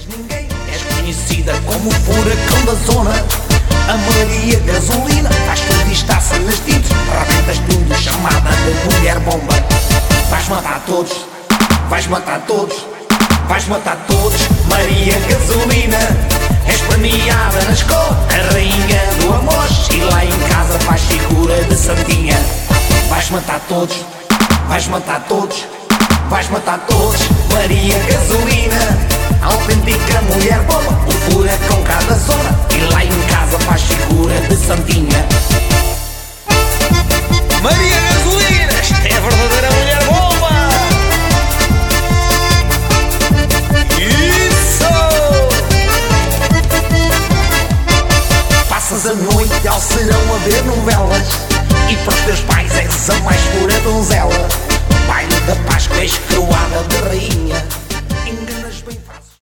ninguém. És conhecida como o furacão da zona, a Maria Gasolina. Faz tudo e está-se nas tintes, rebentas tudo, chamada de mulher bomba. Vais matar todos, vais matar todos, vais matar todos. Maria Gasolina, és premiada na escola, a rainha do amor. E lá em casa faz figura de santinha. Vais matar todos, vais matar todos, vais matar todos. Maria Gasolina.